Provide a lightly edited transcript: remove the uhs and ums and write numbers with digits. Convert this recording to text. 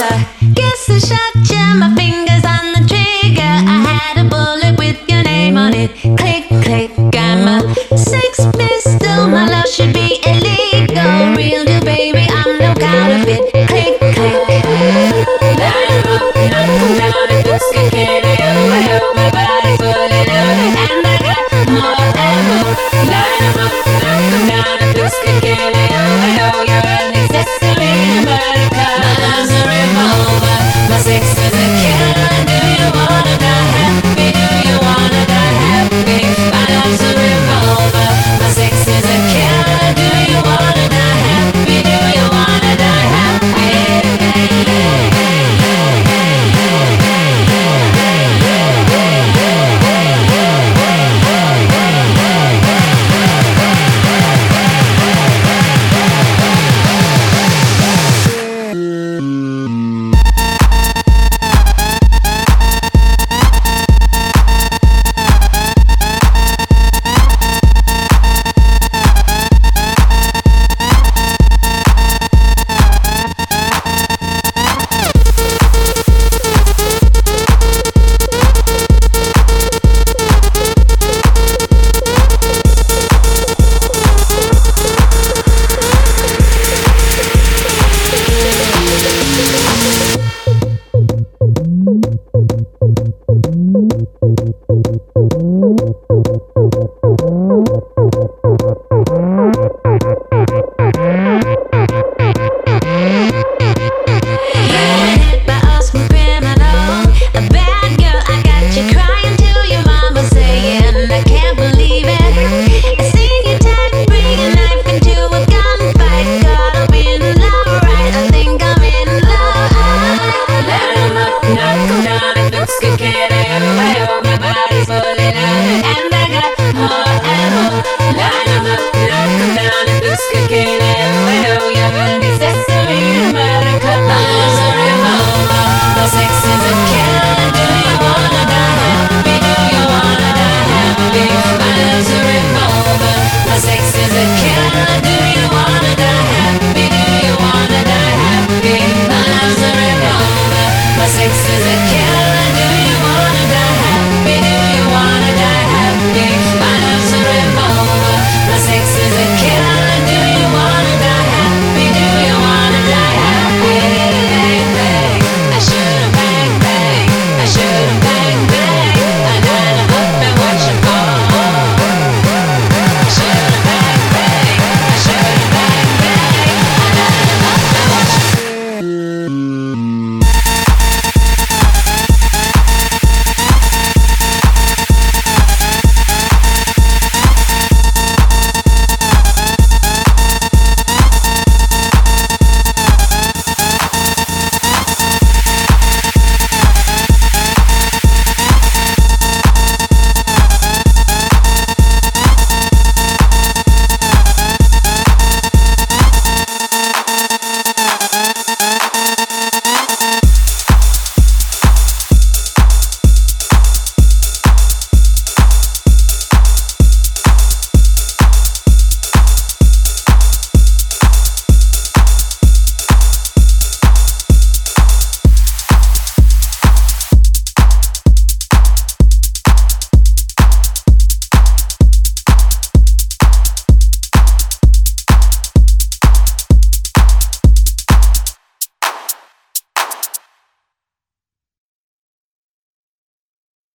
Guess I shot ya, my fingers on the trigger. I had a bullet with your name on it. Click, click, I'm a sex pistol. My love should be illegal. Real deal, baby, I'm no counterfeit. Click, click. Now you're up and up and down. It looks like candy. I hope my body.